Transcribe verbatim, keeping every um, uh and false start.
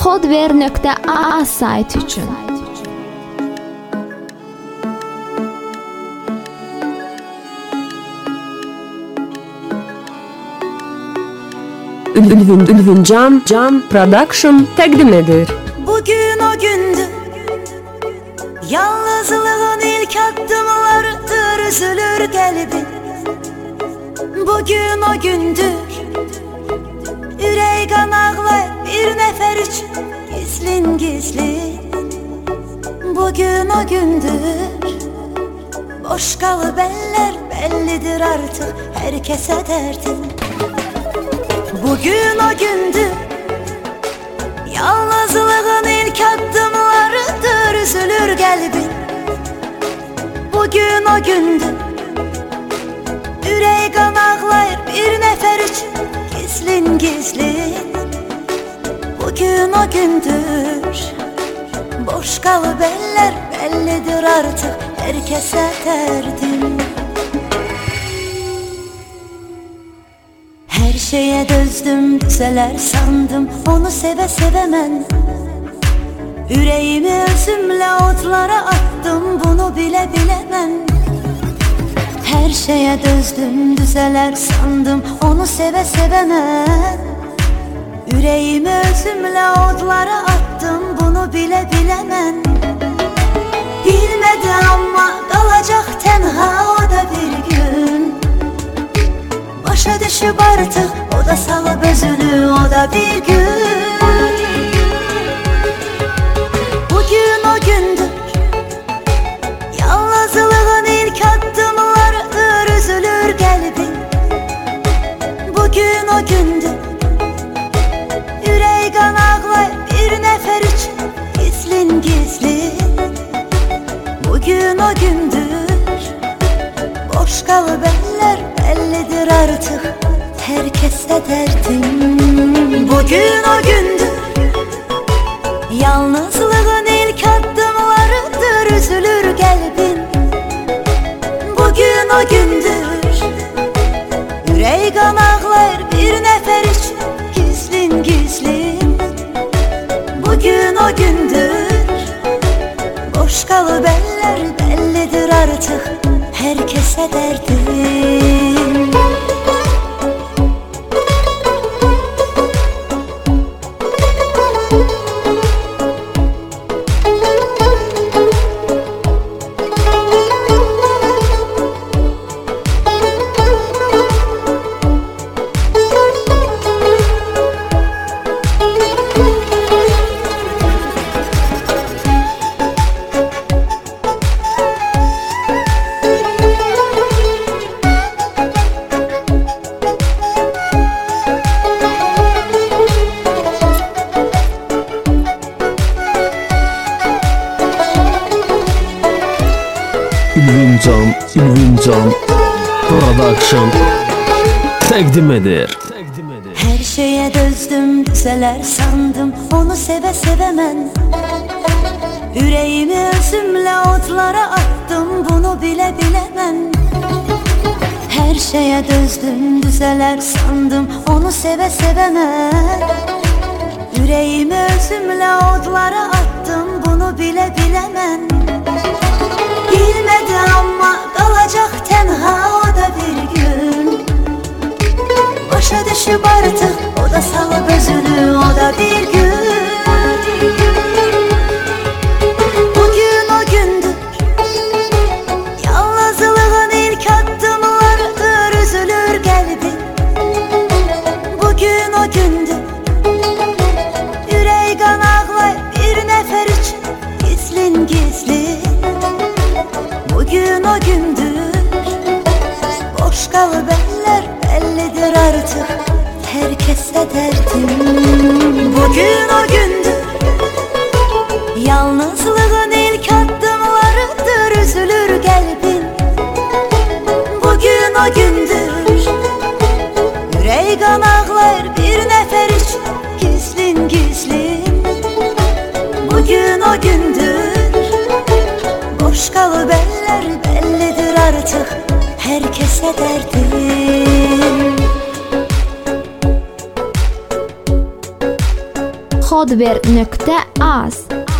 Podver nokta a sayt üçün. Ülvün Ülvün Can Can Production təqdim edir. Bugün o gündü, yalnızlığın ilk adımlarıdır, üzülür kalbim. Bugün o gündür, ürək qan ağlar bir nefer için gizlin gizlin. Bugün o gündür, boş kalıp eller bellidir artık herkese derdim. Bugün o gündür, yalnızlığın ilk adımlarıdır, üzülür kalbim. Bugün o gündür, ürək qan ağlayır bir nefer için gizlin gizlin. Bugün o gündür, boş kalıp eller bellidir artık herkese derdim. Her şeye dözdüm, düzeler sandım, onu seve seve ben. Yüreğimi özümle otlara attım, bunu bile bilemem. Her şeye dözdüm, düzeler sandım, onu seve seve ben. Yüreğimi özümle otlara attım, bunu bile bilemem. Bilmedi ama kalacak tenha o da bir gün. Başa düşüp artık o da salıp özünü, o da bir gün. Bugün o gündür, yalnızlığın ilk adımlarıdır, üzülür kalbim. Bugün o gündür, ürək qan ağlar bir nefer için gizlin gizlin. Bugün o gündür, boş kalıp eller bellidir artık herkese derdim. Bugün o gündür, yalnızlığın ilk adımlarıdır, üzülür kalbim. Bugün o gündür, ürək qan ağlar bir nefer için gizlin gizlin. Bugün o gündür, boş kalıp eller bellidir artık herkese derdim. Ülvün Can Ülvün Can Production təqdim edir. Her şeye dözdüm, düzeler sandım, onu seve seve ben. Yüreğimi özümle otlara attım, bunu bile bilemem. Her şeye dözdüm, düzeler sandım, onu seve seve ben. Yüreğimi özümle otlara attım, bunu bile bilemem. Bilmedi ama kalacak tenha o da bir gün. Başa düşüp artık o da salıp özünü, o da bir gün. Bugün o gündür, yalnızlığın ilk adımlarıdır, üzülür kalbim. Bugün o gündür, ürək qan ağlar bir nefer için gizlin gizlin. Bugün o gündür, boş kalıp eller bellidir artık herkese derdim. Bugün o gündür, yalnızlığın ilk adımlarıdır, üzülür kalbim. Bugün o gündür, ürək qan ağlar bir nefer için gizlin gizlin. Bugün o gündür, boş kalıp eller bellidir artık herkese derdim. hardware nöqtə az